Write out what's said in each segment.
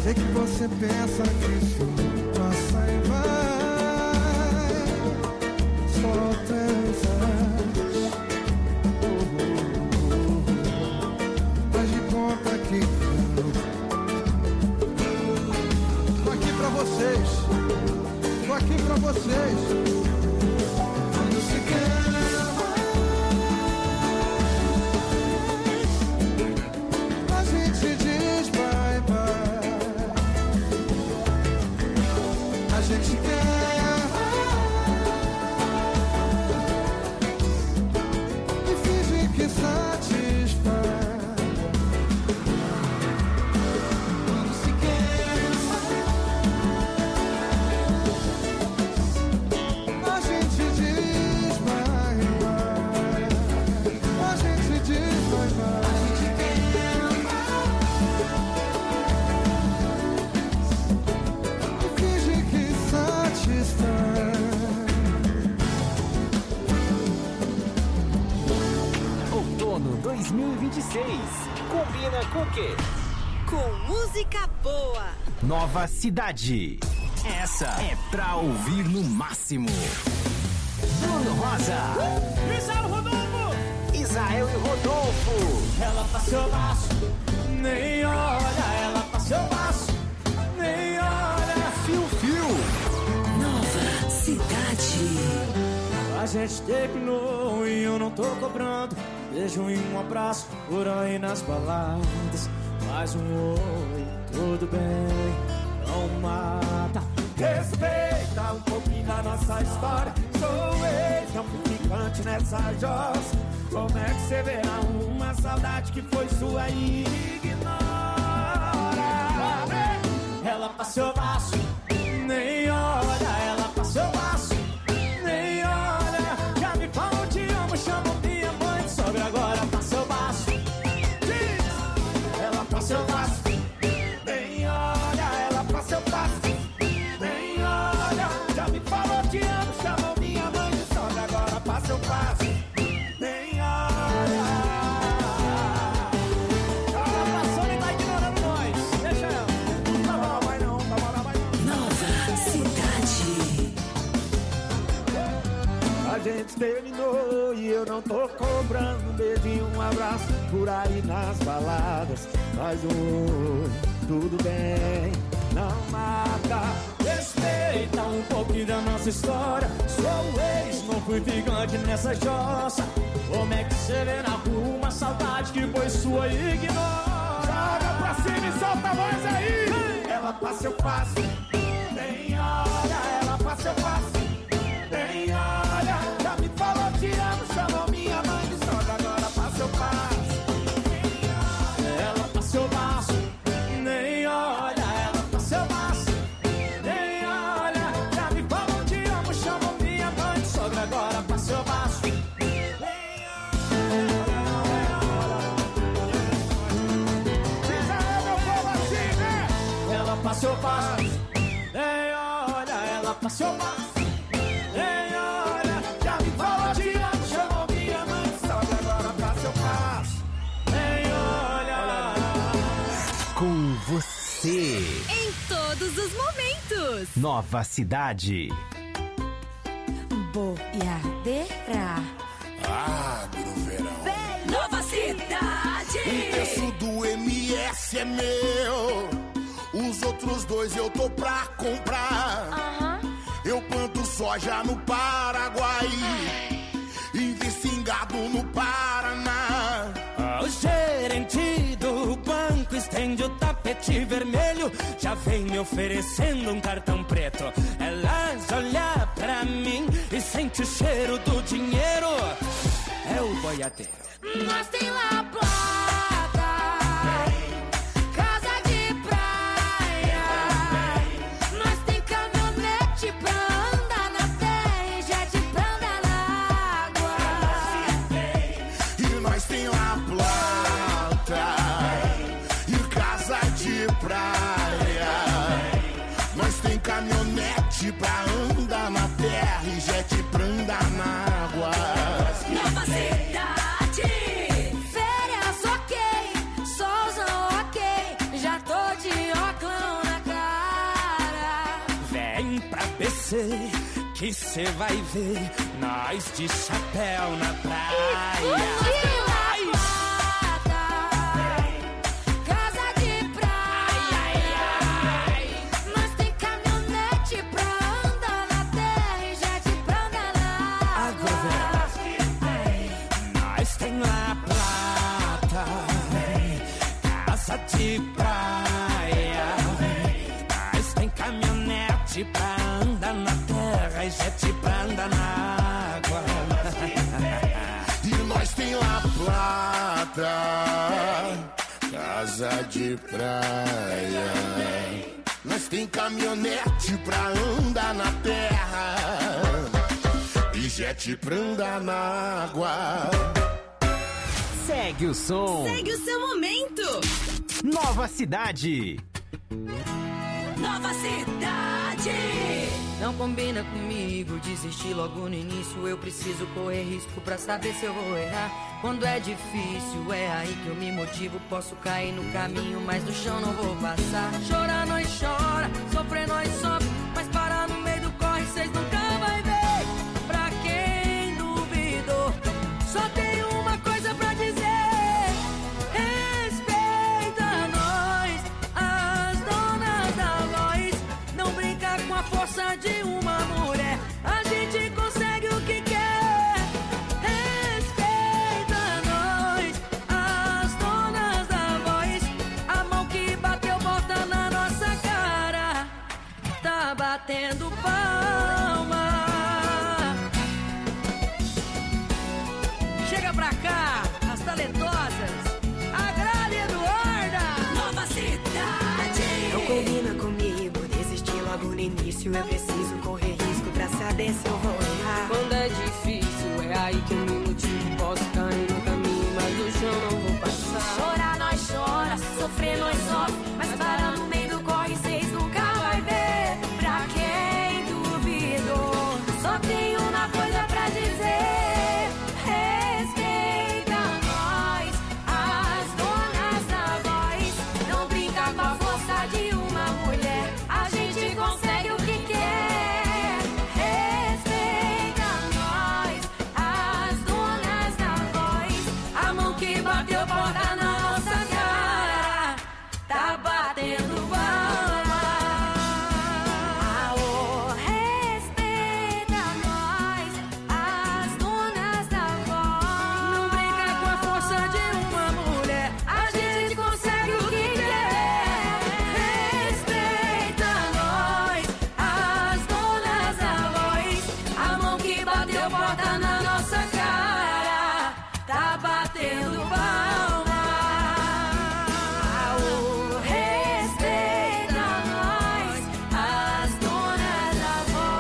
Sei que você pensa que isso passa e vai, só pensas. Faz de conta que não. Tô aqui pra vocês, tô aqui pra vocês. Quando se quer, a gente diz bye bye. A gente quer e finge que satisfaz. Quando se quer, a gente diz bye bye. A gente diz bye bye. A gente quer e finge que satisfaz. Outono 2026. Combina com o quê? Com música boa. Nova cidade. Essa é pra ouvir no máximo. Bruno Rosa. Israel Rodolfo. Isael e Rodolfo. Ela passou baixo, nem olha. Ela passou baixo, nem olha. Fio. Nova cidade. A gente terminou e eu não tô cobrando. Beijo e um abraço por aí nas baladas. Mais um oi, tudo bem, não mata. Respeita um pouquinho da nossa história. Sou ex, não fui ficante nessa jossa. Como é que você verá uma saudade que foi sua e ignora? Ela passou baixo, nem olha. Ela passou baixo, nem olha. Já me falou te amo, chamou minha mãe de sogra. Agora passou baixo, ela passou baixo, nem olha. Ela passou baixo, nem olha. Já me falou te amo, chamou minha mãe de sogra. Agora passou baixo, nem olha. Ela passou e tá ignorando nós. Deixa ela. Não vai não. Nova cidade. A gente terminou e eu não tô cobrando. Um beijinho, um abraço por aí nas baladas. Mais um oi, tudo bem, não mata. Respeita um pouquinho da nossa história. Sou ex, não fui ficante nessa jossa. Como é que você vê na rua uma saudade que foi sua e ignora? Joga pra cima e solta a voz aí. Ela passa, eu passo, nem olha. Ela passa, eu passo, nem olha. Já me falou te amo, chamou minha mãe de sogra. Agora passa, eu passo, nem olha. Ela passa, eu passo, nem olha. Ela passa, eu passo, nem olha. Já me falou te amo, chamou minha mãe de sogra. Agora passa, eu passo, nem olha. Israel, meu povo assim, né? Ela passou, eu passo, nem olha. Ela passou, eu passo, nem olha. Já me falou te amo, chamou minha mãe de sogra. Agora passa, eu passo, nem olha. Com você. Em todos os momentos. Nova cidade. Boiadeira. No verão. Nova cidade. Um terço do MS é meu. Os outros dois eu tô pra comprar. Eu planto soja no Paraguai, invisto em gado no Paraná. O gerente do banco estende o tapete vermelho. Já vem me oferecendo um cartão preto. Elas olham pra mim e sente o cheiro do dinheiro. É o boiadeiro. Nós tem lá placa, casa de praia. Nós tem caminhonete pra andar na terra e jet pra andar na água. E nós tem lá plata e casa de praia. Nós tem caminhonete pra andar na terra e jet pra andar na água. Nova cidade. Férias ok, solzão ok, já tô de óculos sei que cê vai ver nós de chapéu na praia. Casa de praia. Nós tem caminhonete pra andar na terra e jet pra andar na água. Nós tem La Plata, casa de praia. Nós tem caminhonete pra andar na terra e jet pra andar na água. E nós tem La Plata, casa de praia. Nós tem caminhonete pra andar na terra e jet pra andar na água. Segue o som. Segue o seu momento. Nova Cidade. Nova Cidade. Não combina comigo, desistir logo no início. Eu preciso correr risco pra saber se eu vou errar. Quando é difícil, é aí que eu me motivo. Posso cair no caminho, mas no chão não vou passar. Chorar nós chora, sofrer nós sofre, mas parar no meio do corre cês nunca vai ver. Pra quem duvidou, só tem uma coisa pra dizer: respeita nós, as donas da voz. Não brinca com a força de uma mulher, a gente consegue o que quer. Respeita nós, as donas da voz. A mão que bateu bota na nossa cara, tá batendo palma. Chega pra cá, as talentosas, a Gralha Eduarda. Nova Cidade. Não combina comigo, desistir logo no início. Eu preciso correr risco pra saber se eu vou errar. Quando é difícil, é aí que eu me motivo. Posso cair no caminho, mas no chão não vou passar. Chorar nós chora, sofrer nós sofre, mas parar no meio do corre cês nunca vai ver. Pra quem duvidou, só tem uma coisa pra dizer: respeita nós, as donas da voz. Não brinca com a força de uma mulher, a gente consegue o que quer. Respeita nós, as donas da voz. A mão que bateu bota na nossa cara, tá batendo palma. Aô, respeita nós, as donas da voz. Não brinca com a força de uma mulher, A gente consegue o que quer. Respeita nós, as donas da voz. A mão que bateu bota na nossa cara, tá batendo palma. Aô, respeita nós, as donas da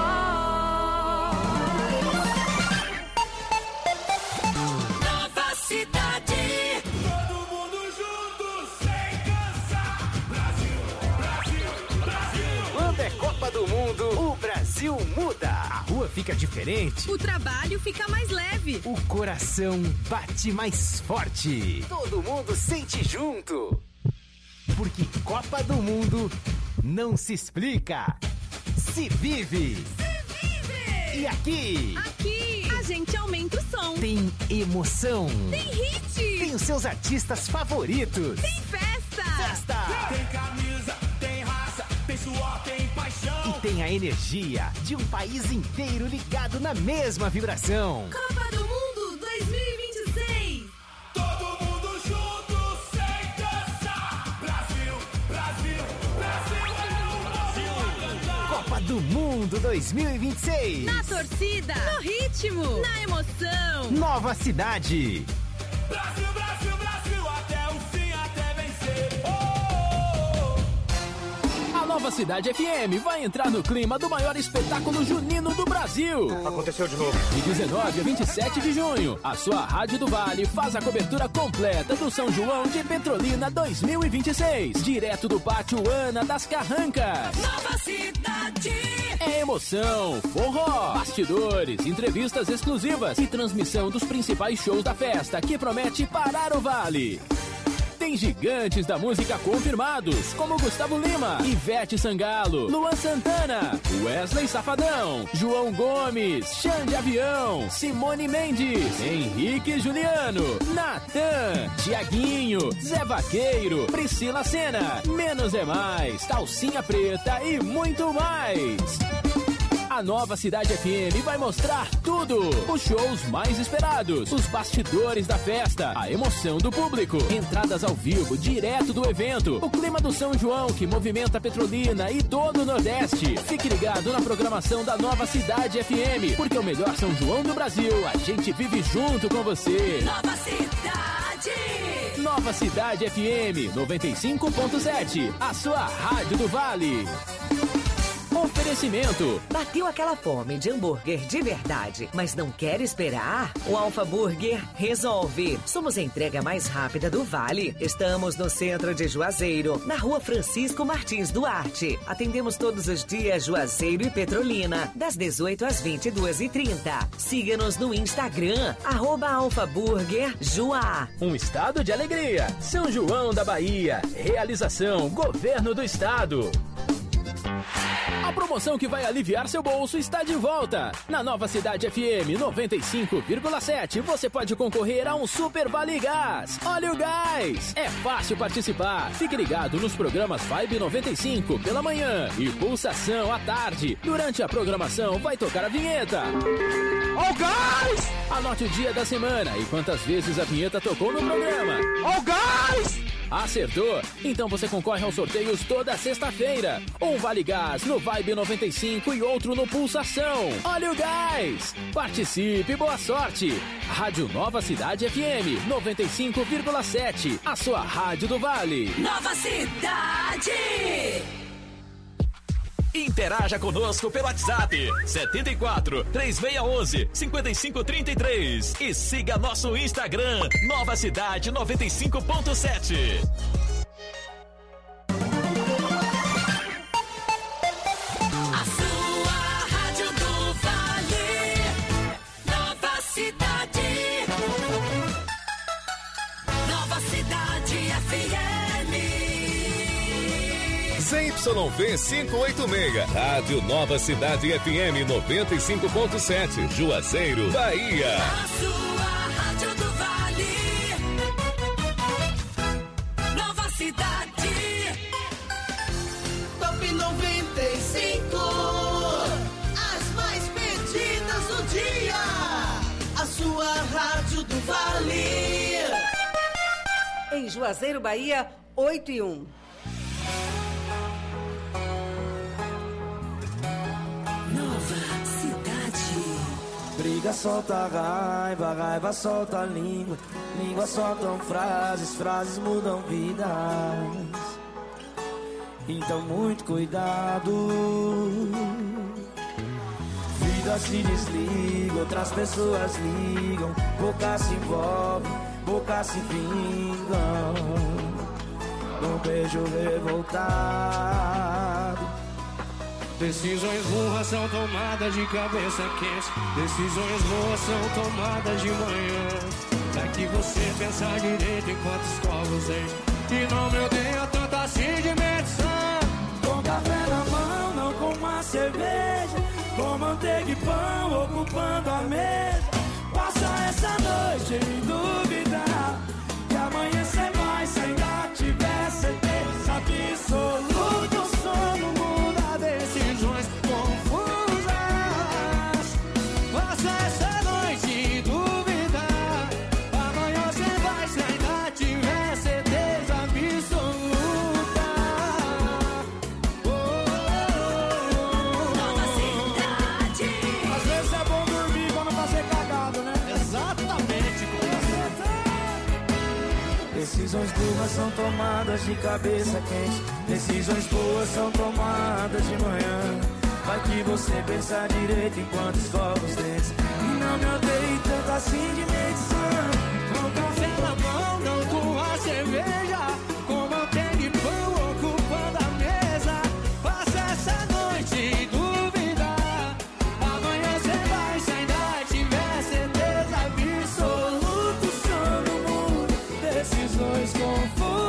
voz. Nova Cidade. Todo mundo junto, sem cansar. Brasil, Brasil, Brasil. Quando é Copa do Mundo, o Brasil muda. A rua fica diferente. O trabalho fica mais leve. O coração bate mais forte. Todo mundo sente junto. Porque Copa do Mundo não se explica, se vive. E aqui Aqui a gente aumenta o som. tem emoção. Tem hit. Tem os seus artistas favoritos. Tem festa. Festa. Tem camisa, tem raça, tem suor, tem paixão. E tem a energia de um país inteiro ligado na mesma vibração. Copa do Mundo 2026. Todo mundo junto, sem cansar. Brasil, Brasil, Brasil é o Brasil a cantar. Copa do Mundo 2026. Na torcida. No ritmo. Na emoção. Nova Cidade. Brasil, Brasil, Brasil, até o fim, até vencer. A Nova Cidade FM vai entrar no clima do maior espetáculo junino do Brasil. Aconteceu de novo. De 19 a 27 de junho, a sua Rádio do Vale faz a cobertura completa do São João de Petrolina 2026. Direto do Pátio Ana das Carrancas. Nova Cidade. É emoção, forró, bastidores, entrevistas exclusivas e transmissão dos principais shows da festa que promete parar o Vale. Tem gigantes da música confirmados, como Gustavo Lima, Ivete Sangalo, Luan Santana, Wesley Safadão, João Gomes, Xande Avião, Simone Mendes, Henrique Juliano, Natan, Tiaguinho, Zé Vaqueiro, Priscila Sena, Menos é Mais, Calcinha Preta e muito mais. A Nova Cidade FM vai mostrar tudo. Os shows mais esperados, os bastidores da festa, a emoção do público, entradas ao vivo direto do evento, o clima do São João que movimenta Petrolina e todo o Nordeste. Fique ligado na programação da Nova Cidade FM, porque o melhor São João do Brasil, a gente vive junto com você. Nova Cidade! Nova Cidade FM 95.7, a sua rádio do Vale. Oferecimento. Bateu aquela fome de hambúrguer de verdade, mas não quer esperar? O Alfa Burger resolve. Somos a entrega mais rápida do Vale. Estamos no centro de Juazeiro, na rua Francisco Martins Duarte. Atendemos todos os dias Juazeiro e Petrolina, das 18 às 22h30. Siga-nos no Instagram, @alfaburgerjuá. Um estado de alegria. São João da Bahia. Realização Governo do Estado. A promoção que vai aliviar seu bolso está de volta. Na Nova Cidade FM 95,7 você pode concorrer a um Super Vale Gás. Olha o gás! É fácil participar. Fique ligado nos programas Vibe 95 pela manhã e Pulsação à tarde. Durante a programação vai tocar a vinheta. Ó o gás! Anote o dia da semana e quantas vezes a vinheta tocou no programa. Ó o gás! Acertou? Então você concorre aos sorteios toda sexta-feira. Um Vale Gás no Vibe 95 e outro no Pulsação. Olha o gás! Participe, boa sorte! Rádio Nova Cidade FM 95,7. A sua rádio do Vale. Nova Cidade! Interaja conosco pelo WhatsApp 74 3611 5533 e siga nosso Instagram Nova Cidade 95.7. A sua rádio do Vale, Nova Cidade, Nova Cidade FM. ZYV 586, Rádio Nova Cidade FM 95.7, Juazeiro, Bahia. A sua rádio do Vale, Nova Cidade. Top 95, as mais pedidas do dia. A sua rádio do Vale. Em Juazeiro, Bahia, 8:01. Briga solta raiva, raiva solta língua, língua soltam frases, frases mudam vidas. Então muito cuidado. Vidas se desligam, outras pessoas ligam, boca se envolve, boca se vingam. Um beijo revoltado. Decisões burras são tomadas de cabeça quente. Decisões boas são tomadas de manhã. É que você pensar direito enquanto escova os dentes e não me odeia tanto assim de medição. Com café na mão, não com uma cerveja, com manteiga e pão ocupando a mesa. Passa essa noite em dúvida que amanhã cê vai, se ainda tiver certeza absoluta. O sono muda, decisões confusas. Passa essa noite em dúvida, amanhã cê vai, se ainda tiver certeza absoluta. Nova Cidade. Às vezes é bom dormir quando tá ser cagado, né? Exatamente, Decisões burras são tomadas de cabeça quente. Decisões boas são tomadas de manhã. Vai que você pensa direito enquanto escova os dentes e não me odeie tanto assim de medição. Com café na mão, não com a cerveja, com manteiga e pão ocupando a mesa. Passa essa noite em dúvida, amanhã cê vai, se ainda tiver certeza absoluta. Sono mundo, decisões confusas.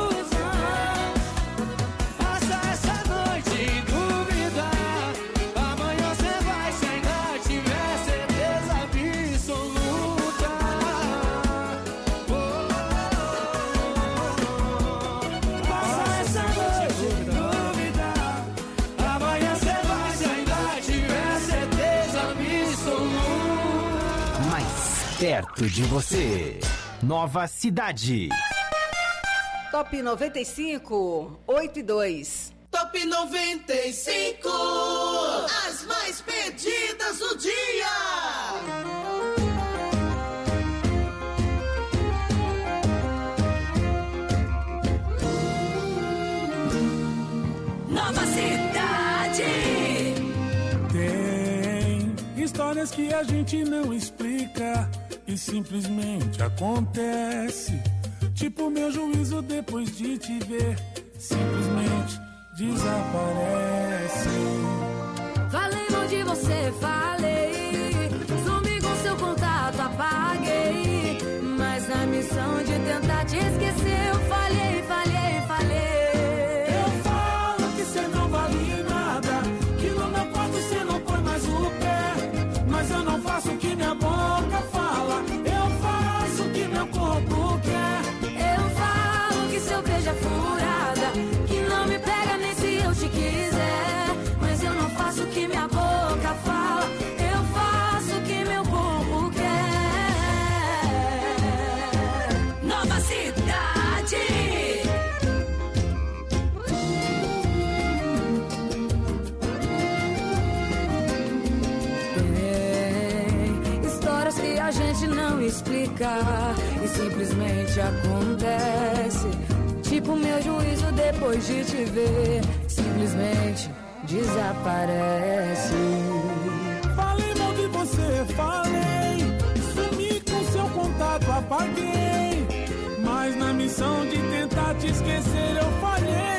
perto de você. Nova Cidade. Top 95, 8 e 2. Top 95, as mais pedidas do dia. Nova Cidade. Tem histórias que a gente não explica e simplesmente acontece. Tipo meu juízo depois de te ver, simplesmente desaparece. Falei mal de você, falei. Sumi com seu contato, apaguei. Mas na missão de tentar te esquecer, eu falhei. Eu falo que cê não vale nada, que no meu quarto cê não põe mais o pé. Mas eu não faço o que minha boca fala, eu faço o que meu corpo quer. Eu falo que seu beijo é furada, que não me pega nem se eu te quiser. Mas eu não faço o que minha boca fala, eu faço o que meu corpo quer. Nova Cidade. Tem histórias que a gente não explica e simplesmente acontece. Tipo meu juízo depois de te ver, simplesmente desaparece. Falei mal de você, falei. Sumi com seu contato, apaguei. Mas na missão de tentar te esquecer, eu falhei.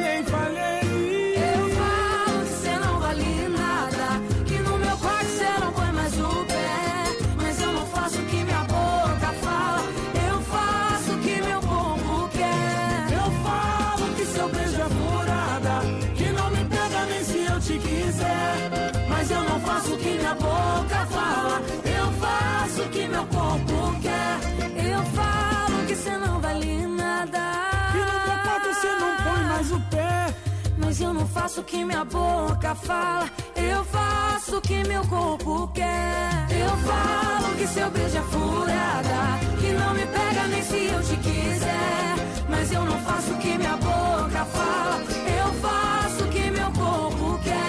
Eu falo que cê não vale nada, que no meu quarto cê não põe mais o pé. Mas eu não faço o que minha boca fala, eu faço o que meu corpo quer. Eu falo que seu beijo é furada, que não me pega nem se eu te quiser. Mas eu não faço o que minha boca fala, eu faço o que meu corpo quer. Eu falo que cê não vale nada, que no meu quarto cê não põe mais o pé. mas eu não faço o que minha boca fala, eu faço o que meu corpo quer. Eu falo que seu beijo é furada, que não me pega nem se eu te quiser. Mas eu não faço o que minha boca fala, eu faço o que meu corpo quer.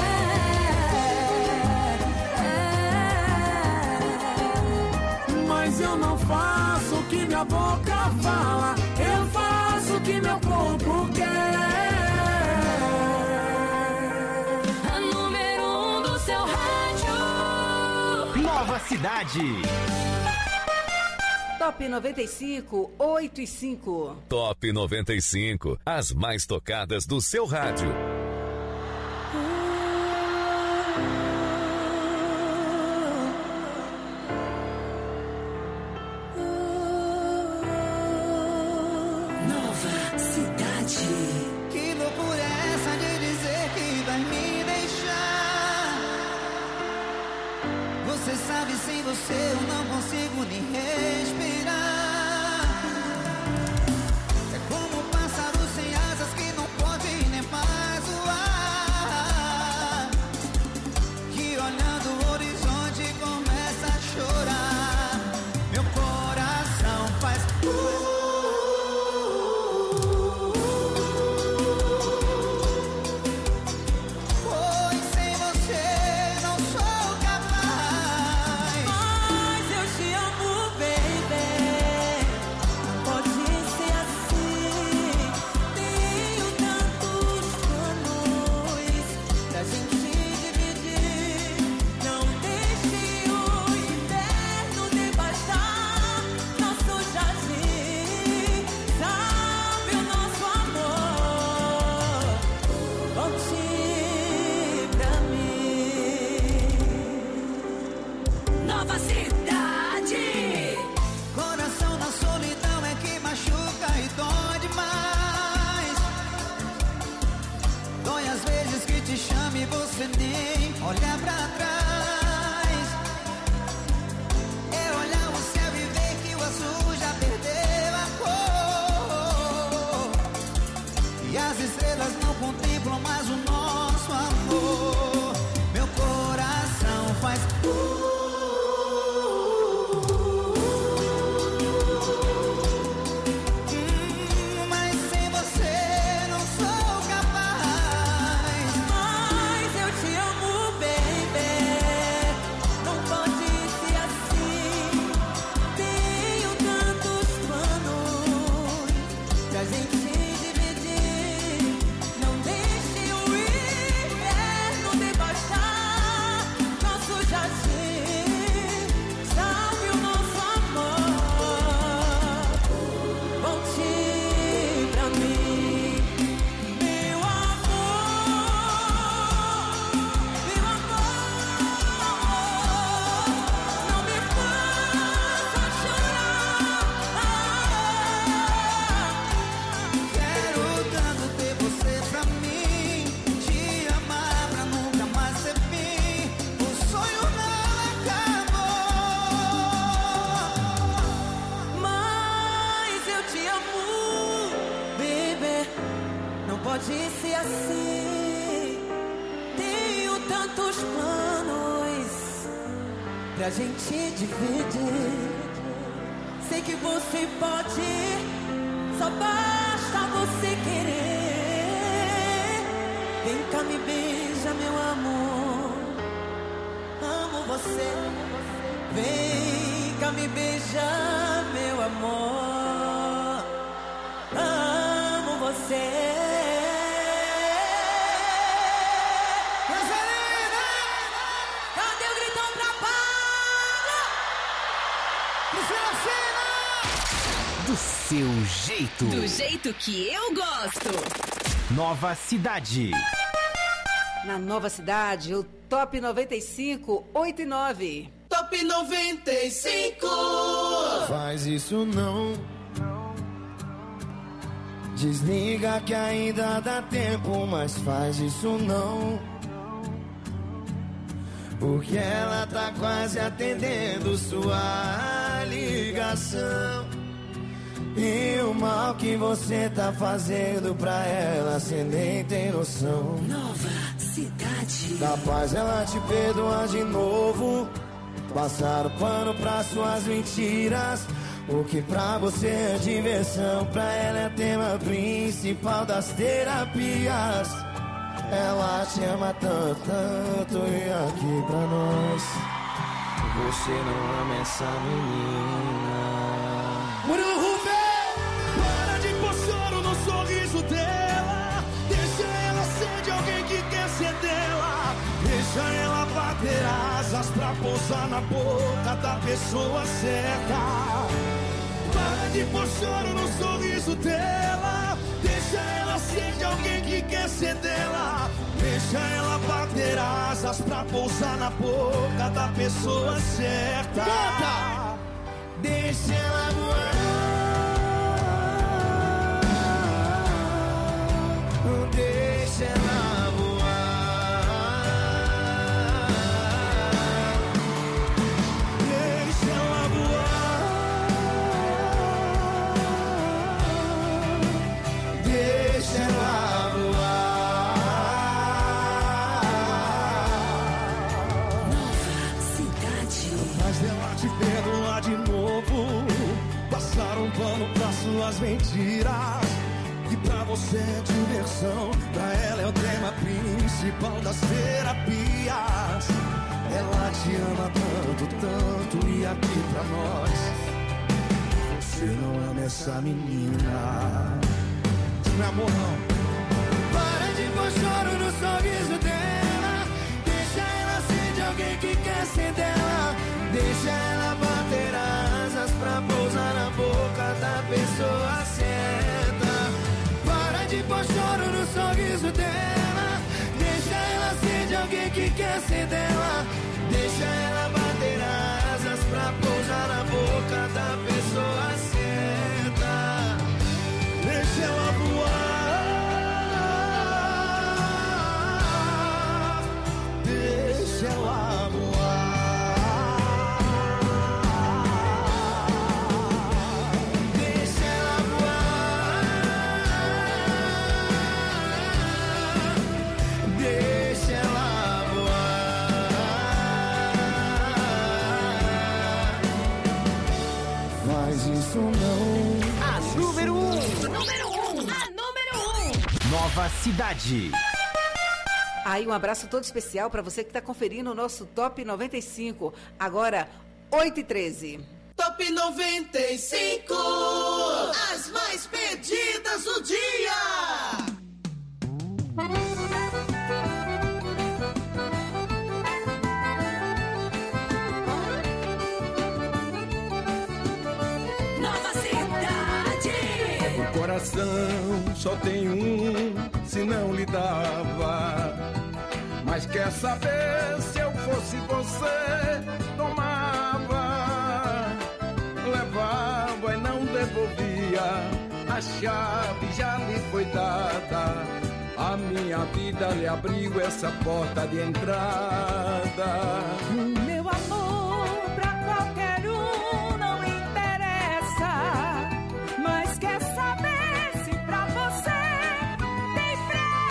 Mas eu não faço o que minha boca fala, eu faço o que meu corpo quer. A número 1 do seu rádio. Nova Cidade. Top 95, 8 e 5. Top 95, as mais tocadas do seu rádio. Nova Cidade. Que loucura é essa de dizer que vai me deixar? Você sabe, sem você eu não consigo nem respirar. É como um pássaro sem asas que não pode nem mais voar, que olhando o horizonte começa a chorar. Meu coração faz pois sem você não sou capaz. Mas eu te amo, baby. Não pode ser assim. Tenho tantos planos pra gente dividir. Não deixe o inverno devastar nosso jardim. Sabe o nosso amor? Volte pra mim. Nova Cidade. Coração na solidão é que machuca e dói demais. Dói às vezes que te chama e você nem olha pra trás. É olhar o céu e ver que o azul já perdeu a cor. E as estrelas não contemplam mais o nosso amor. Meu coração faz ser assim. Tenho tantos planos pra gente dividir. Sei que você pode, só basta você querer. Vem cá, me beija, meu amor. Amo você. Vem cá, me beija, meu amor. Amo você. Rosalina! Cadê o gritão pra Paula? Do seu jeito. Do jeito que eu gosto. Nova Cidade. Na Nova Cidade, o Top 95, 8 e 9. Top 95. Faz isso não. Desliga que ainda dá tempo, mas faz isso não. Porque ela tá quase atendendo sua ligação. E o mal que você tá fazendo pra ela, cê nem tem noção. Nova Cidade. Capaz ela te perdoar de novo. Passar o pano pra suas mentiras. O que pra você é diversão, pra ela é tema principal das terapias. Ela te ama tanto, tanto, e aqui pra nós você não ama essa menina. Murilo Rubel, para de pôr choro no sorriso dela. Deixa ela ser de alguém que quer ser dela. Deixa ela bater asas pra pousar na boca da pessoa certa. Para de pôr choro no sorriso dela. Deixa ela ser de alguém que quer ser dela. Deixa ela bater asas pra pousar na boca da pessoa certa. Canta! Deixa ela voar. Deixa ela voar. Deixa ela voar. Deixa ela voar. Nova Cidade. Mas ela te perdoar de novo. Passar um pano pra suas mentiras. Que pra você é diversão, pra ela é o tema principal das terapias. Ela te ama tanto, tanto, e aqui pra nós você não ama essa menina. Isso não é amor não. Para de pôr choro no sorriso dela. Deixa ela ser de alguém que quer ser dela. Deixa ela bater asas pra pousar na boca da pessoa certa. Para de pôr choro no sorriso dela. Deixa ela ser de alguém que quer ser dela. Deixa ela bater asas pra pousar na boca da pessoa certa. Deixa ela voar. Deixa ela voar. Deixa ela voar. Deixa ela voar. Faz isso não. A número 1. Número 1. A número 1. Nova Cidade. Aí um abraço todo especial para você que está conferindo o nosso Top 95. Agora, 8 e 13. Top 95. As mais pedidas do dia. Nova Cidade. O coração só tem um, se não lhe dava. Mas quer saber, se eu fosse você, tomava, levava e não devolvia. A chave já lhe foi dada. A minha vida lhe abriu essa porta de entrada. Meu amor pra qualquer um não interessa. Mas quer saber se pra você tem pressa?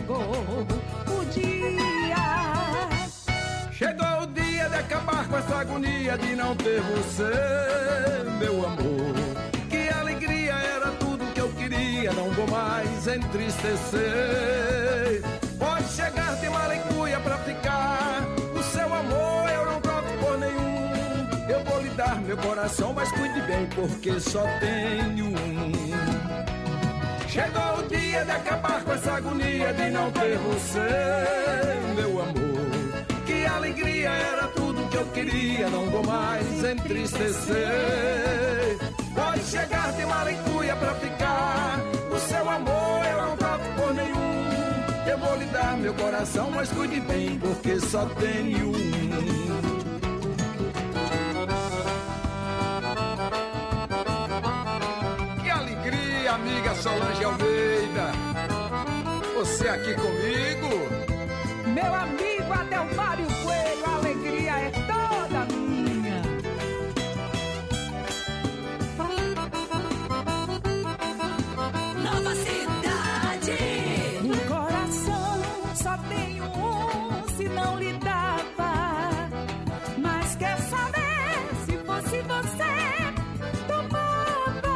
chegou o dia. Chegou o dia de acabar com essa agonia de não ter você, meu amor. Que alegria, era tudo que eu queria, não vou mais entristecer. Pode chegar de malicuia pra ficar, o seu amor eu não troco por nenhum. Eu vou lhe dar meu coração, mas cuide bem, porque só tenho um. Chegou o dia de acabar com essa agonia de não ter você, meu amor. Que alegria, era tudo que eu queria, não vou mais entristecer. Pode chegar de malicuia pra ficar, o seu amor eu não troco por nenhum. Eu vou lhe dar meu coração, mas cuide bem, porque só tenho um. Que alegria, amiga Solange Almeida, você aqui comigo. Meu amigo Adelmário Coelho, a alegria é toda minha. Nova Cidade. No coração só tenho um, se não lhe dava. Mas quer saber, se fosse você, tomava.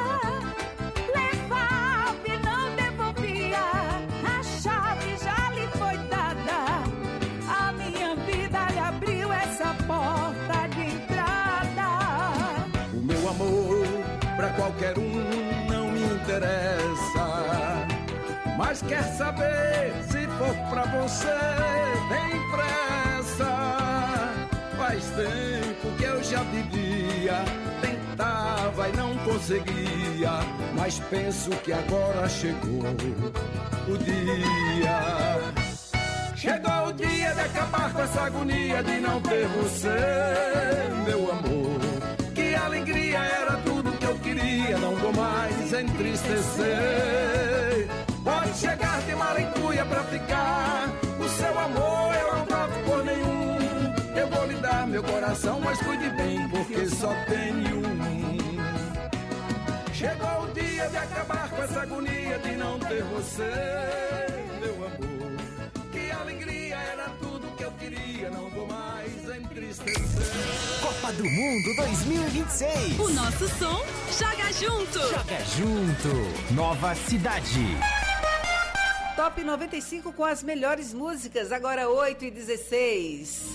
Levava e não devolvia, a chave já lhe foi dada. A minha vida lhe abriu essa porta de entrada. O meu amor pra qualquer um não me interessa, mas quer saber, se for pra você, tem pressa. Faz tempo que eu já vivia, tentava e não conseguia, mas penso que agora chegou o dia. Chegou o dia de acabar com essa agonia de não ter você, meu amor. Que alegria, era tudo que eu queria, não vou mais entristecer. Pode chegar de malicuia pra ficar, o seu amor eu não troco por nenhum. Eu vou lhe dar meu coração, mas cuide bem, porque só tenho um. Chegou o dia de acabar com essa agonia de não ter você, meu amor. Que alegria, era tudo que eu queria, não vou mais entristecer. Copa do Mundo 2026. O nosso som joga junto. Joga junto. Nova Cidade. Top 95 com as melhores músicas, agora 8h16.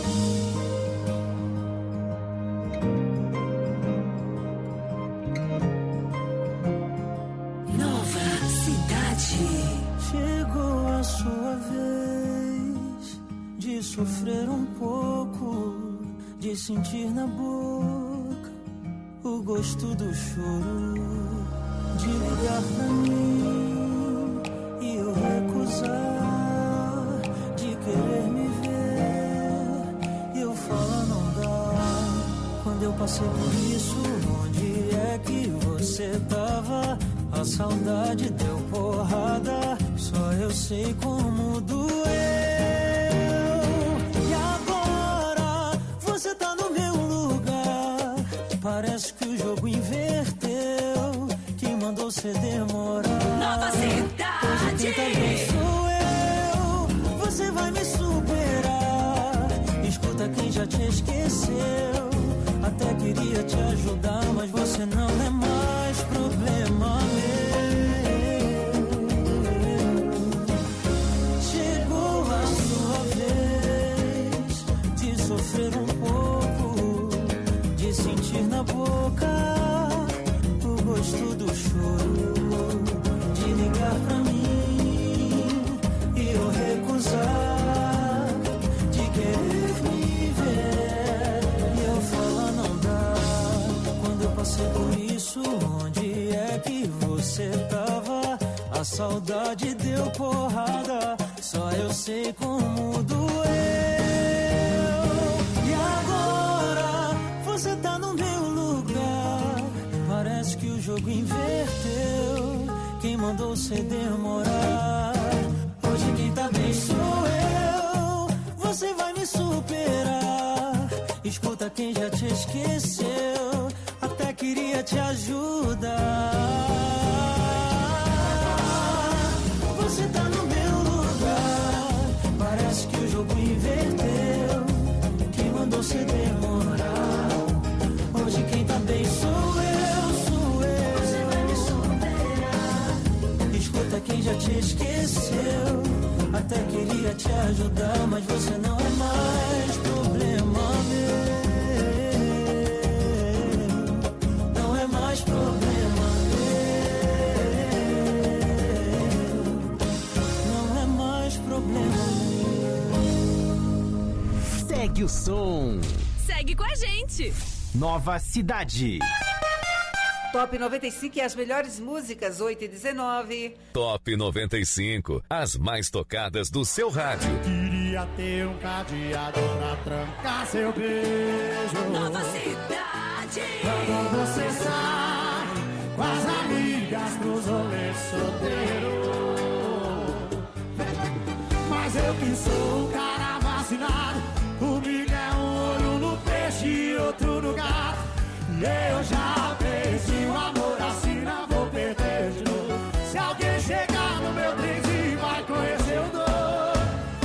Nova Cidade. Chegou a sua vez de sofrer um pouco, de sentir na boca o gosto do choro, de ligar pra mim e eu recusar, de querer me ver e eu falar não dá. Quando eu passei por isso, onde é que você tava? A saudade deu porrada, só eu sei como doeu. E agora você tá no meu lugar, parece que o jogo inverteu. Quem mandou você demorar? Nova Cidade. Hoje quem também sou eu, você vai me superar. Escuta quem já te esqueceu, até queria te ajudar, mas você não é mais problema meu. Chegou a sua vez de sofrer um pouco, de sentir na boca o gosto do choro, de ligar pra mim e eu recusar, de querer me ver e eu falar não dá. Quando eu passei por isso, onde é que você tava? A saudade deu porrada, só eu sei como doeu. E agora você tá no meu lugar, parece que o jogo inverteu. Quem mandou você demorar? Hoje quem tá bem sou eu, você vai me superar. Escuta quem já te esqueceu, até queria te ajudar. Você tá no meu lugar, te esqueceu. Até queria te ajudar, mas você não é mais problema meu. Não é mais problema meu. Não é mais problema meu. Segue o som. Segue com a gente. Nova Cidade. Top 95 e as melhores músicas, 8 e 19. Top 95, as mais tocadas do seu rádio. Queria ter um cadeado pra trancar seu beijo. Nova Cidade. Quando você sai com as amigas pros rolês solteiros. Mas eu que sou o cara vacinado, comigo é um olho no peixe e outro no gato. E eu já perdi o amor, assim não vou perder de novo. Se alguém chegar no meu trenzinho vai conhecer o dor.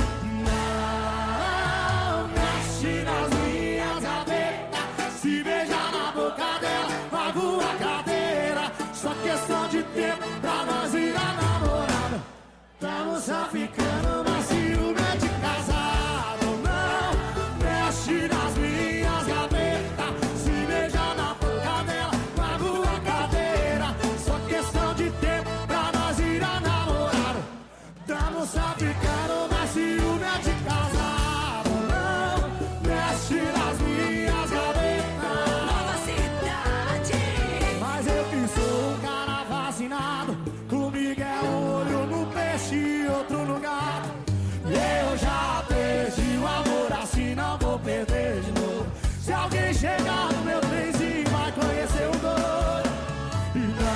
Não mexe nas minhas gavetas, se beijar na boca dela, pago a cadeira. Só questão de tempo pra nós ir a namorada. Tamo só ficando, mas ciúme é de casado. Não mexe nas minhas gavetas, se beijar na boca dela, pago a cadeira. Só questão de tempo pra nós ir a namorada. Tamo só ficando, mas ciúme é de casado. Não mexe nas minhas gavetas. Nova Cidade. Mas eu que sou um cara vacinado, comigo é um olho no peixe e outro no gato. E eu já perdi o amor, assim não vou perder de novo. Se alguém chegar no meu trenzinho vai conhecer o dor. E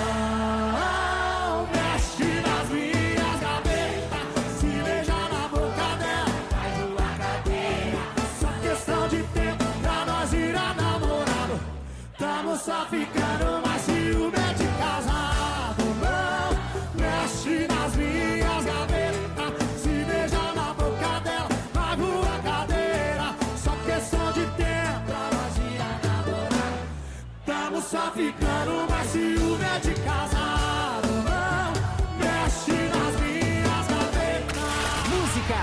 não mexe nas minhas gavetas, se beijar na boca dela, faz uma cadeira. Só questão de tempo pra nós ir a namorado. Tamo só ficando, mas ciúme é de casado. Não mexe nas minhas gavetas, se beijar na boca dela, pago a cadeira. Só questão de tempo pra nós ir a namorar. Tamo só ficando, mas ciúme é de casado. Não mexe nas minhas gavetas. Música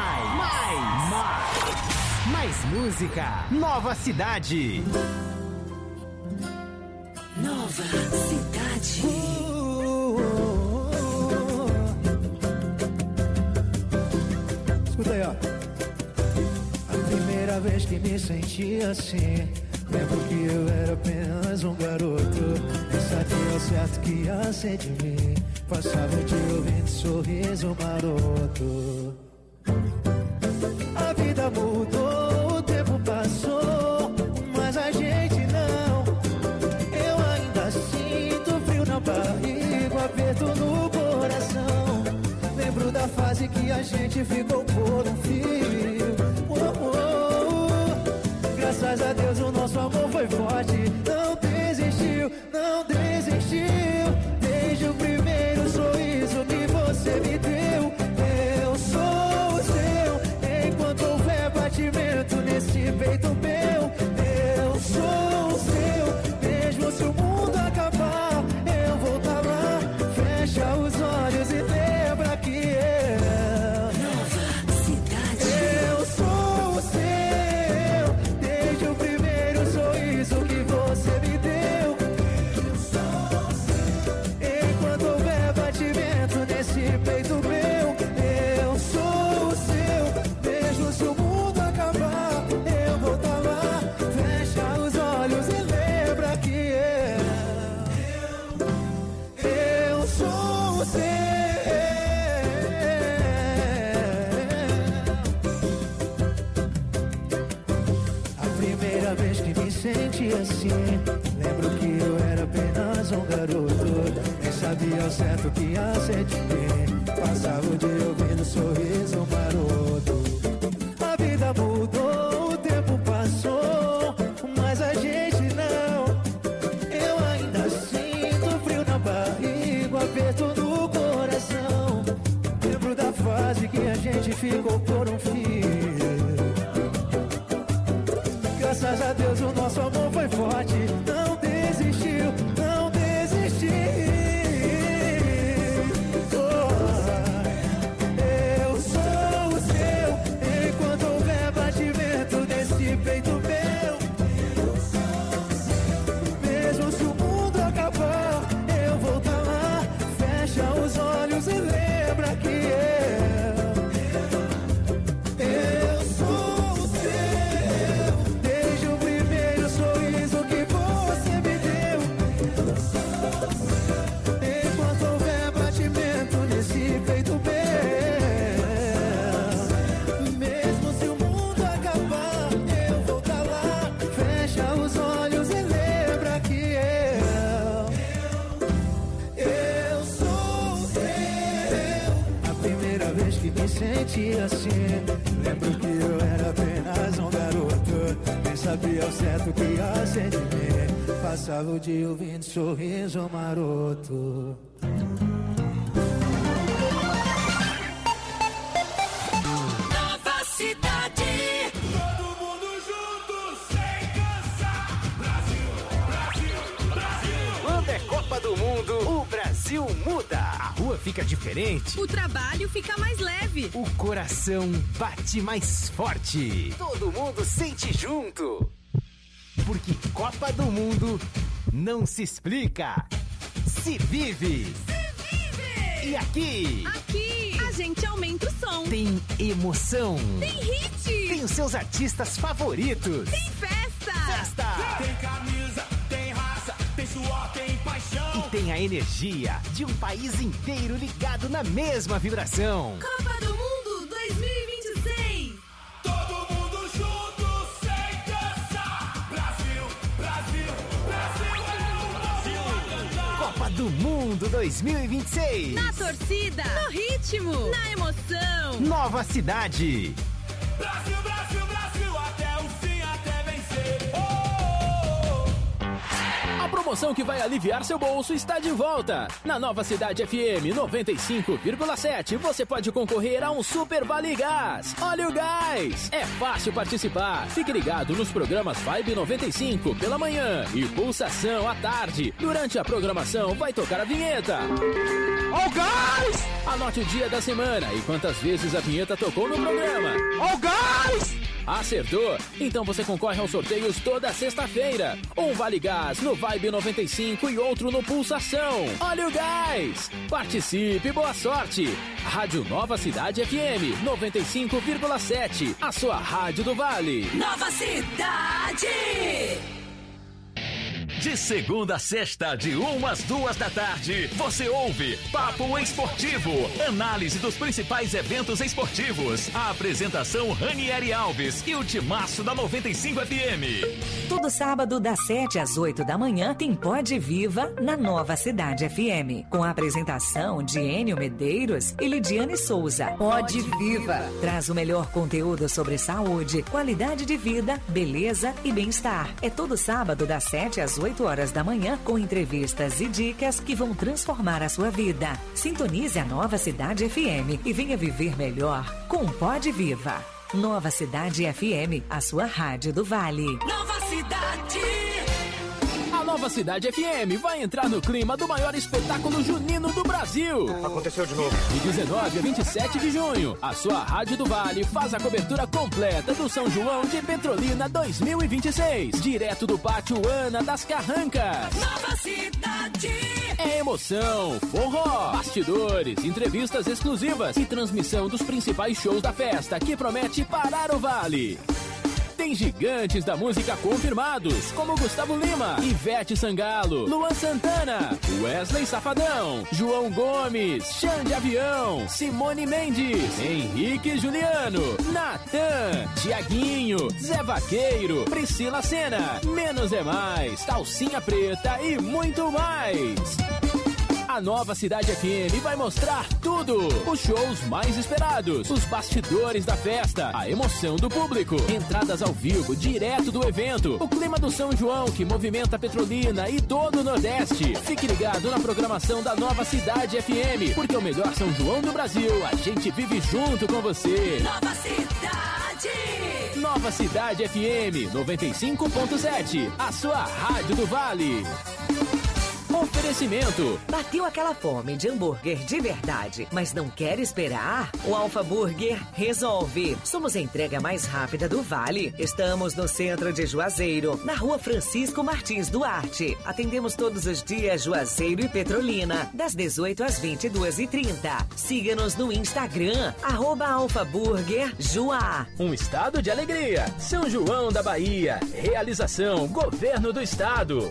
mais música. Nova Cidade. Nova Cidade. Escuta aí, ó. A primeira vez que me senti assim, lembro que eu era apenas um garoto. Nem sabia ao certo que ia ser de mim. Passava o dia ouvindo sorriso maroto. A vida mudou, o tempo passou, mas a gente não. Eu ainda sinto frio na barriga, aperto no coração. Lembro da fase que a gente ficou por um fio. Graças a Deus o nosso amor foi forte. Não desistiu, não desistiu. Desde o primeiro sorriso que você me deu. Eu sou o seu, enquanto houver batimento nesse peito meu. Eu sou o seu, mesmo se o mundo acabar, eu vou estar lá. Fecha os olhos e lembra que Nova Cidade. eu sou o seu, desde o primeiro sorriso que você me deu. Eu sou o seu, enquanto houver batimento nesse peito meu. Eu sou o seu, mesmo se o mundo acabar, eu vou estar lá. Fecha os olhos e lembra que eu sou o seu. A primeira vez que me senti assim, lembro que eu era apenas um garoto. Nem sabia ao certo que ia ser de mim. Passava o dia ouvindo sorriso maroto. A vida mudou, o tempo passou, mas a gente não. Eu ainda sinto frio na barriga, aperto no coração. Lembro da fase que a gente ficou por um fio. Graças a Deus o nosso amor foi forte. Não desistiu, não desistiu. Oh. assim. Lembro que eu era apenas um garoto, nem sabia ao certo o que ia ser de mim. Passava o dia ouvindo sorriso maroto. Nova cidade. Todo mundo junto, sem cansar. Brasil, Brasil, Brasil. Quando é Copa do Mundo, o Brasil muda. A rua fica diferente. O trabalho fica mais leve. O coração bate mais forte. Todo mundo sente junto. Porque Copa do Mundo não se explica, se vive. Se vive! E aqui? Aqui a gente aumenta o som. Tem emoção. Tem hit. Tem os seus artistas favoritos. Tem festa. Festa. Tem camisa, tem raça, tem suor, tem paixão. E tem a energia de um país inteiro ligado na mesma vibração. Copa do Mundo 2026. Todo mundo junto, sem cansar. Brasil, Brasil, Brasil, Brasil a cantar. Copa do Mundo 2026. Na torcida, no ritmo, na emoção. Nova cidade. Brasil, Brasil, Brasil, até o fim, até vencer. A promoção que vai aliviar seu bolso está de volta. Na Nova Cidade FM 95,7 você pode concorrer a um Super Vale Gás. Olha o gás! É fácil participar. Fique ligado nos programas Vibe 95 pela manhã e Pulsação à tarde. Durante a programação vai tocar a vinheta. Ó o gás! Anote o dia da semana e quantas vezes a vinheta tocou no programa. Ó o gás! Acertou? Então você concorre aos sorteios toda sexta-feira. Um Vale Gás no Vibe 95 e outro no Pulsação. Olha o gás! Participe, boa sorte! Rádio Nova Cidade FM 95,7. A sua rádio do Vale. Nova cidade. De segunda a sexta, de 1 às 2 da tarde, você ouve Papo Esportivo, análise dos principais eventos esportivos. A apresentação Ranieri Alves e o timaço da 95 FM. Todo sábado, das 7 às 8 da manhã, tem Pode Viva na Nova Cidade FM, com a apresentação de Enio Medeiros e Lidiane Souza. Pode Viva traz o melhor conteúdo sobre saúde, qualidade de vida, beleza e bem-estar. É todo sábado, das 7 às 8 horas da manhã, com entrevistas e dicas que vão transformar a sua vida. Sintonize a Nova Cidade FM e venha viver melhor com Pode Viva. Nova Cidade FM, a sua rádio do Vale. Nova cidade. A Nova Cidade FM vai entrar no clima do maior espetáculo junino do Brasil. Aconteceu de novo. De 19 a 27 de junho, a sua Rádio do Vale faz a cobertura completa do São João de Petrolina 2026. Direto do Pátio Ana das Carrancas. Nova cidade. É emoção, forró, bastidores, entrevistas exclusivas e transmissão dos principais shows da festa que promete parar o Vale. Tem gigantes da música confirmados, como Gustavo Lima, Ivete Sangalo, Luan Santana, Wesley Safadão, João Gomes, Xande Avião, Simone Mendes, Henrique Juliano, Natan, Tiaguinho, Zé Vaqueiro, Priscila Sena, Menos é Mais, Calcinha Preta e muito mais. A Nova Cidade FM vai mostrar tudo. Os shows mais esperados, os bastidores da festa, a emoção do público, entradas ao vivo direto do evento, o clima do São João que movimenta a Petrolina e todo o Nordeste. Fique ligado na programação da Nova Cidade FM, porque o melhor São João do Brasil, a gente vive junto com você. Nova cidade. Nova Cidade FM 95,7, a sua rádio do Vale. Oferecimento. Bateu aquela fome de hambúrguer de verdade, mas não quer esperar? O Alfa Burger resolve. Somos a entrega mais rápida do Vale. Estamos no centro de Juazeiro, na Rua Francisco Martins Duarte. Atendemos todos os dias Juazeiro e Petrolina, das 18 às 22h30. Siga-nos no Instagram, @alfaburgerjuá. Um estado de alegria. São João da Bahia. Realização Governo do Estado.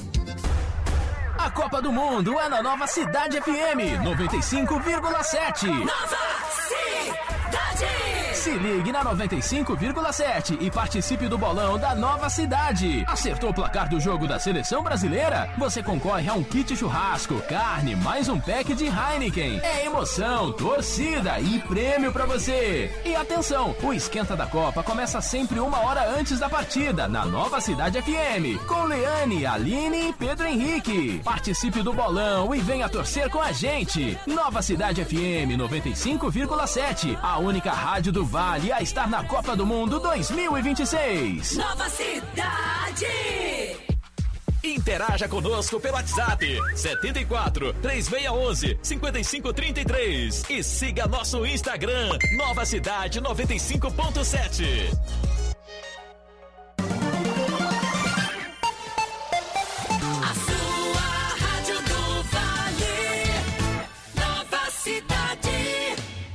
A Copa do Mundo é na Nova Cidade FM 95,7. Nova cidade. Se ligue na 95,7 e participe do bolão da Nova Cidade. Acertou o placar do jogo da Seleção Brasileira? Você concorre a um kit churrasco, carne, mais um pack de Heineken. É emoção, torcida e prêmio pra você. E atenção, o Esquenta da Copa começa sempre 1 hora antes da partida, na Nova Cidade FM, com Leane, Aline e Pedro Henrique. Participe do bolão e venha torcer com a gente. Nova Cidade FM 95,7, a única rádio do Vale a estar na Copa do Mundo 2026. Nova Cidade! Interaja conosco pelo WhatsApp 74 3611 5533 e siga nosso Instagram Nova Cidade 95.7. A sua rádio do Vale, Nova Cidade.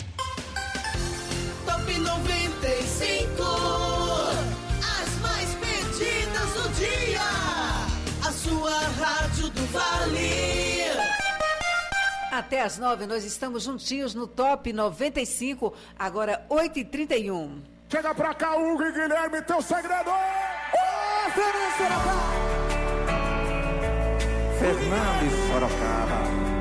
Top 95, as mais pedidas do dia. A sua rádio do Vale. Até às 9 nós estamos juntinhos no Top 95, agora 8h31. Chega pra cá, Hugo e Guilherme, teu segredo! Fernando e Sorocaba.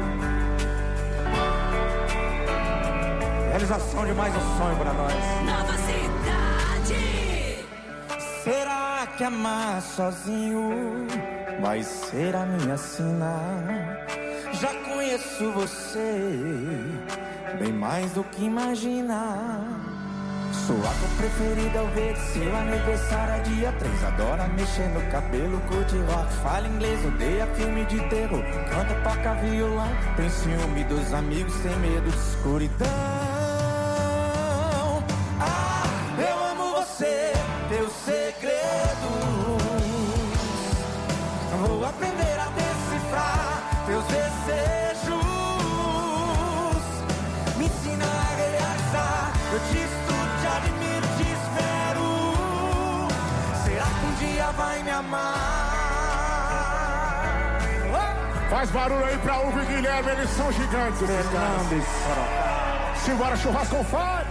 Realização de mais um sonho pra nós. Nova Cidade. Será que amar sozinho vai ser a minha sina? Já conheço você bem mais do que imagina. Sua cor preferida ao ver seu aniversário é dia 3. Adora mexer no cabelo, curte rock, fala inglês, odeia filme de terror, canta, toca violão, tem ciúme dos amigos, tem medo de escuridão. Ah, eu amo você, teus segredos. Vou aprender a decifrar teus desejos. Me ensina a realizar. Eu te estudo, te admiro, te espero. Será que um dia vai me amar? Faz barulho aí pra Hugo e Guilherme, eles são gigantes. Fernando e Sorocaba. Simbora, churrasco fire!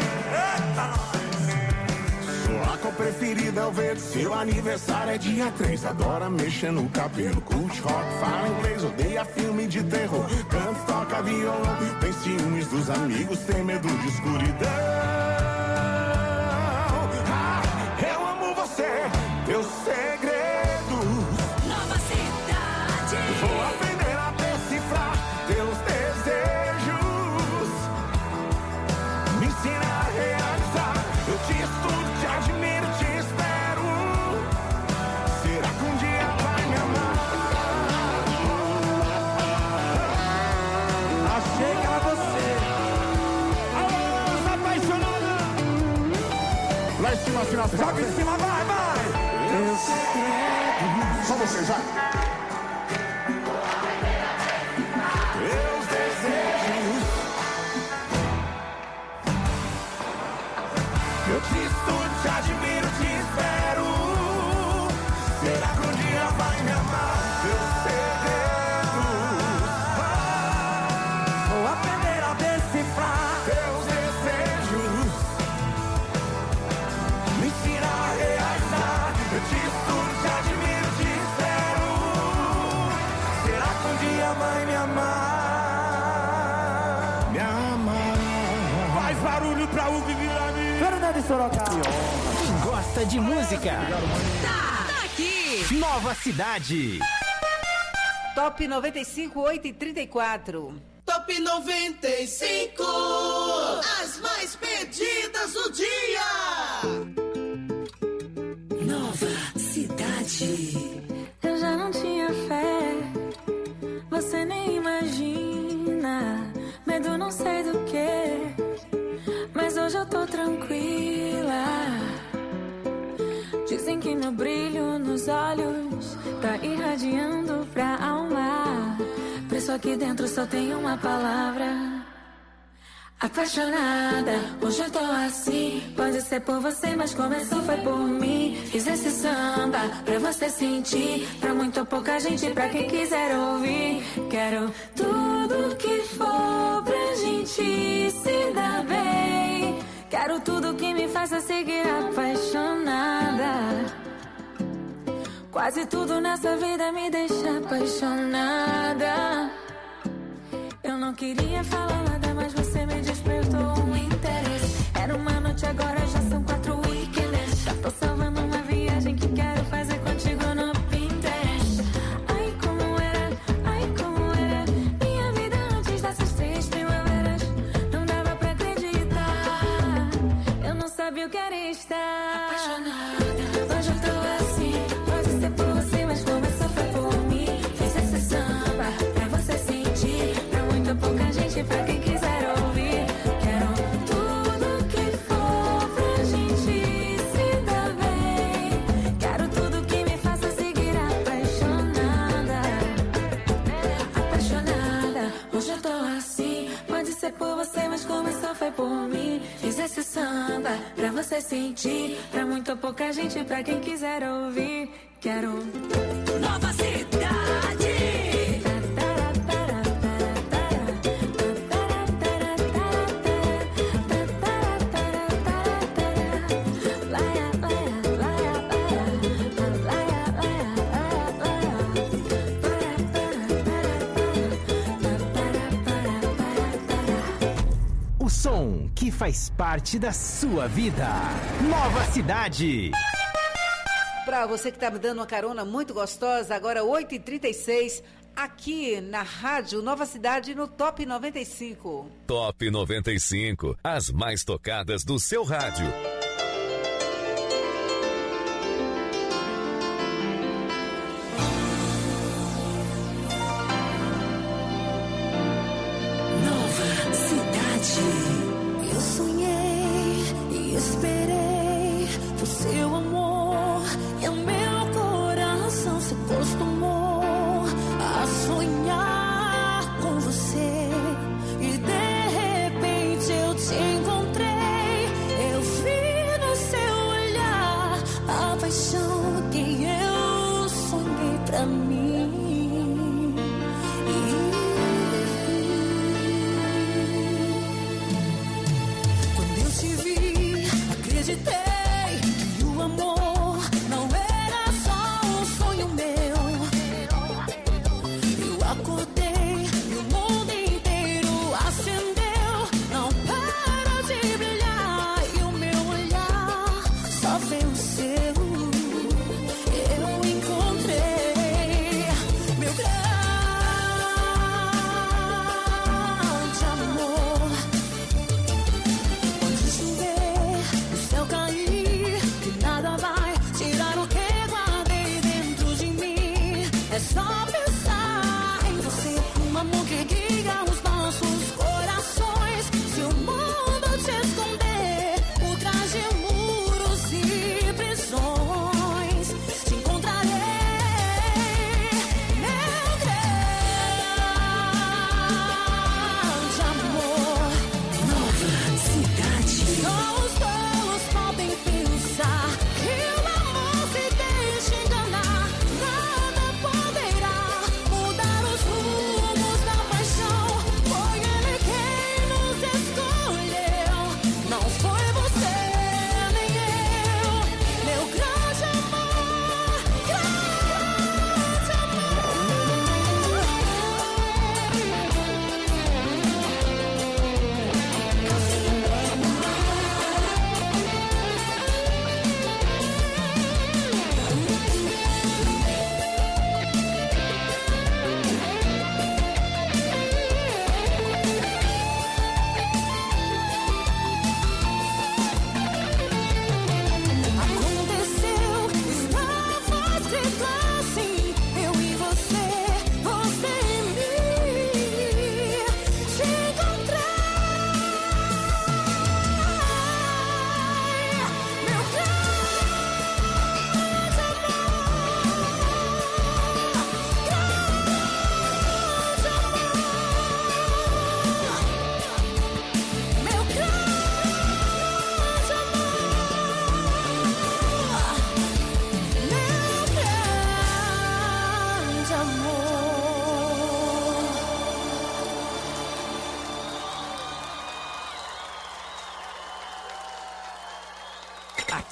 Sua cor preferida ao ver seu aniversário é dia 3. Adora mexer no cabelo, curte rock, fala inglês, odeia filme de terror, canta, toca violão, tem ciúmes dos amigos, tem medo de escuridão. Ah, eu amo você, teus segredos. Nova Cidade. Vou aprender a decifrar teus desejos. Me ensina a realizar. Eu te estudo, te admiro, te espero. Será que um dia vai me amar? Achei que era você. Alô, os apaixonados! Lá em cima, assim, na frente. Joga em cima, vai, vai. Teus segredos. Só vocês, vai. Teus desejos. Eu te estudo, te admiro, te espero. Será que um dia vai me amar? Teus segredos. Vou aprender a decifrar teus desejos. Me ensina a realizar. Eu te estudo, te admiro, te espero. Será que um dia vai me amar? Me amar. Faz barulho pra Hugo e Guilherme. Fernando e Sorocaba. Quem gosta de música, Tá aqui. Nova Cidade. Top 95, 8h34. Top 95, as mais pedidas do dia. Nova Cidade. Eu já não tinha fé, você nem imagina. Medo não sei do que, mas hoje eu tô tranquila. Dizem que meu brilho nos olhos tá irradiando pra alma. Preso aqui dentro só tem uma palavra: apaixonada. Hoje eu tô assim, pode ser por você, mas começou foi por mim. Fiz esse samba pra você sentir, pra muito ou pouca gente, pra quem quiser ouvir. Quero tudo que for pra gente se dar bem. Quero tudo que me faça seguir apaixonada. Quase tudo nessa vida me deixa apaixonada. Eu não queria falar nada, mas você me despertou um interesse. Era uma noite, agora já são 4 weekends. Já tô salvando uma viagem que quero fazer contigo no Pinterest. Ai, como era, minha vida antes dessas 3 primaveras. Não dava pra acreditar, eu não sabia o que era estar apaixonada. Hoje eu tô assim, pode ser por você, mas começou foi por mim. Fiz esse samba pra você sentir, pra muito pouca gente, pra quem quiser ouvir. Quero tudo que for pra gente se dar bem. Quero tudo que me faça seguir apaixonada. Apaixonada, hoje eu tô assim, pode ser por você, mas começou foi por mim. Fiz esse samba pra você sentir, pra muito pouca gente, pra quem quiser ouvir. Quero Nova Cidade. O som que faz parte da sua vida. Nova Cidade. Pra você que tá me dando uma carona muito gostosa, agora 8h36, aqui na Rádio Nova Cidade, no Top 95. Top 95, as mais tocadas do seu rádio. Nova Cidade. Eu sonhei e esperei por seu amor, e o meu coração se acostumou a sonhar com você. E de repente eu te encontrei, eu vi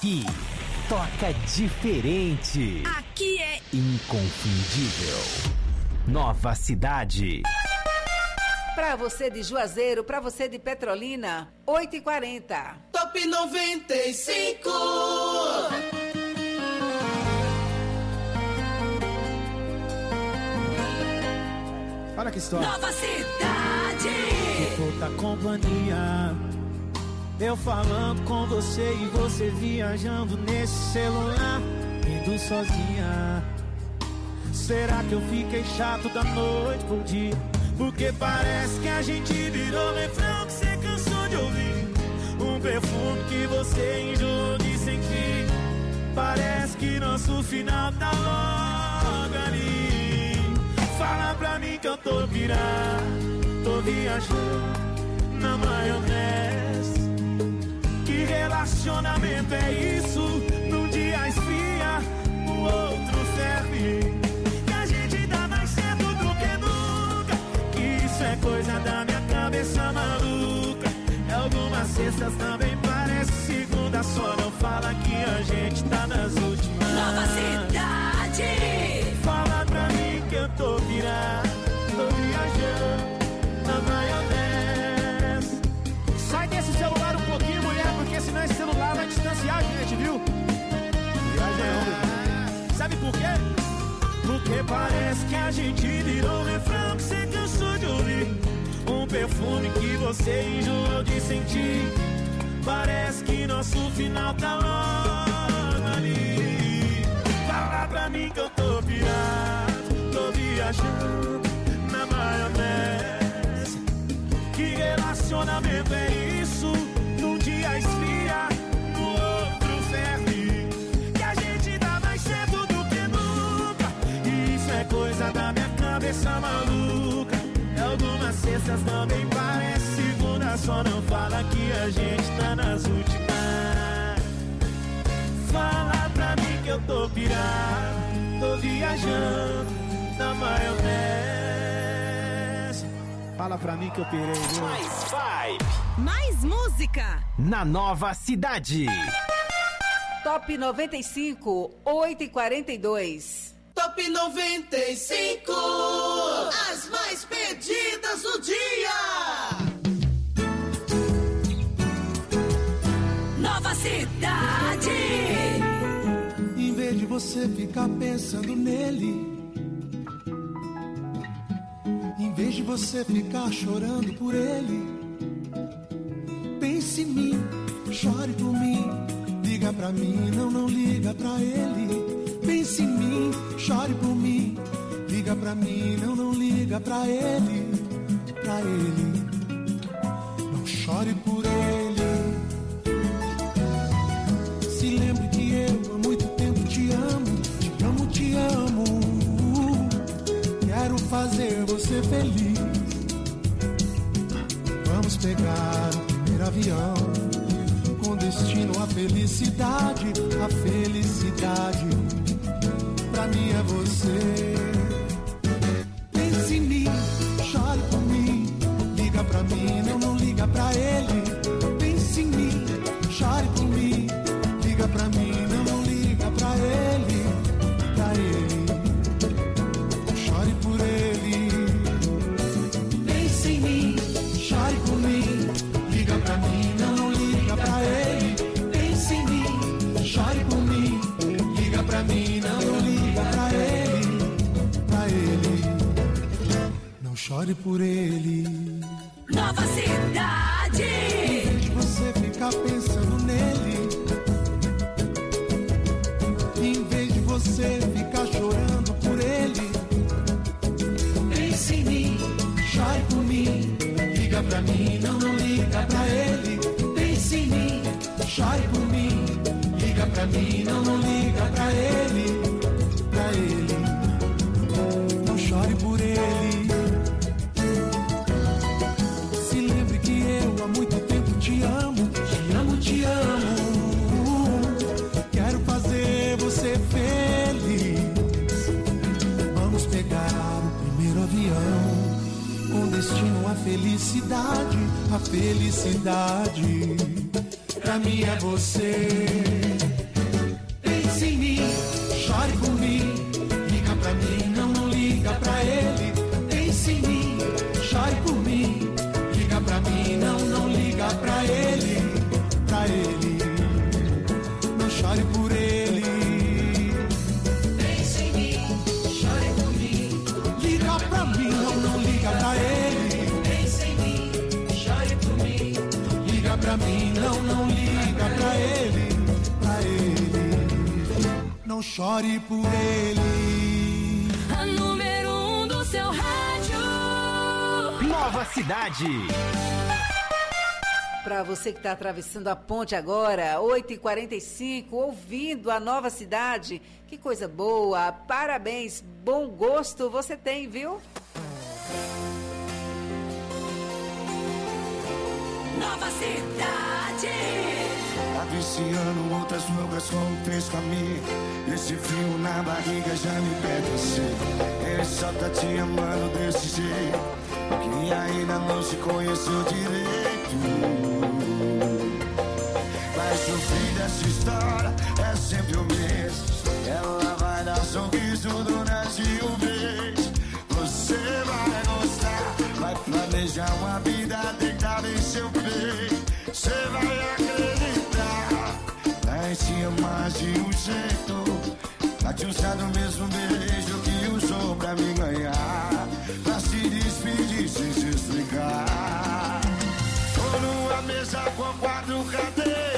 Aqui, toca diferente. Aqui é inconfundível. Nova Cidade. Pra você de Juazeiro, pra você de Petrolina, 8h40. Top 95. Olha que história. Nova Cidade. Outra companhia. Eu falando com você e você viajando nesse celular, indo sozinha. Será que eu fiquei chato da noite pro dia? Porque parece que a gente virou refrão que você cansou de ouvir. Um perfume que você enjoou de sentir. Parece que nosso final tá logo ali. Fala pra mim que eu tô pirado, tô viajando na maionese. Que relacionamento é isso? Num dia esfria, no outro ferve. Que a gente dá mais cedo do que nunca. Que isso é coisa da minha cabeça maluca. É algumas sextas também parece segunda. Só não fala que a gente tá nas últimas. Nova Cidade. Fala pra mim que eu tô virado, tô viajando na maionese. Sai desse celular um pouquinho, mulher, porque senão esse celular vai distanciar a gente, viu? Viagem. Sabe por quê? Porque parece que a gente virou um refrão que você cansou de ouvir. Um perfume que você enjoou de sentir. Parece que nosso final tá logo ali. Fala pra mim que eu tô pirado, tô viajando na maionese. Que relacionamento é isso? Num dia esfria, no outro ferve. Que a gente dá mais cedo do que nunca. E isso é coisa da minha cabeça maluca. É algumas sextas também parece segunda. Só não fala que a gente tá nas últimas. Fala pra mim que eu tô pirado, tô viajando na maionese. Fala pra mim que eu pirei, viu? Mais vibe. Mais música. Na Nova Cidade. Top 95, 8h42. Top 95. As mais pedidas do dia. Nova Cidade. Em vez de você ficar pensando nele, em vez de você ficar chorando por ele, pense em mim, chore por mim, liga pra mim, não liga pra ele. Pense em mim, chore por mim, liga pra mim, não liga pra ele, pra ele. Não chore por ele. Se lembre que eu há muito tempo te amo, te amo, te amo. Quero fazer você feliz. Vamos pegar o primeiro avião com destino à felicidade, a felicidade. Pra mim é você. Pense em mim, chore por mim, liga pra mim, não liga pra ele. Pense em mim, chore por mim, liga pra mim, não liga pra ele, pra ele. Chore por ele. Pense em mim, chore por mim, liga pra mim, não liga pra ele. Pense em mim, chore por mim, liga pra mim, não liga pra ele, pra ele. Não chore por ele. Nova Cidade. Em vez de você ficar pensando nele, em vez de você ficar chorando por ele, pense em mim, chore por mim, liga pra mim, não liga pra ele. Pense em mim, chore por mim, liga pra mim, não liga pra ele, pra ele. Não chore por ele. Se lembre que eu há muito tempo te amo, te amo, te amo. Quero fazer você feliz. Vamos pegar o primeiro avião com destino à felicidade, a felicidade. Pra mim é você. chore por mim. Liga pra mim, não liga pra ele. Pense em mim, chore por mim. Liga pra mim, não liga pra ele. Pra ele, não chore por ele. Pense em mim, chore por mim. Liga pra mim, não liga pra ele. Pense em mim, chore por mim. Liga pra mim, não liga pra ele. Pra ele, não chore por ele. A número 1 do seu rádio. Nova Cidade. Para você que está atravessando a ponte agora, 8h45, ouvindo a Nova Cidade. Que coisa boa, parabéns, bom gosto você tem, viu? Nova Cidade. Tá viciando outras loucas como fez com a minha. Esse frio na barriga já me pede assim. Ele só tá te amando desse jeito, que ainda não se conheceu direito. Vai sofrer dessa história, é sempre o mesmo. Ela vai dar sorriso durante o beijo. Você vai gostar, vai planejar uma vida deitada em seu peito. Você vai acreditar, vai se amar de um jeito. Vai te usar do mesmo beijo que usou pra me ganhar, pra se despedir sem se explicar. Tô numa mesa com 4 cadeiras,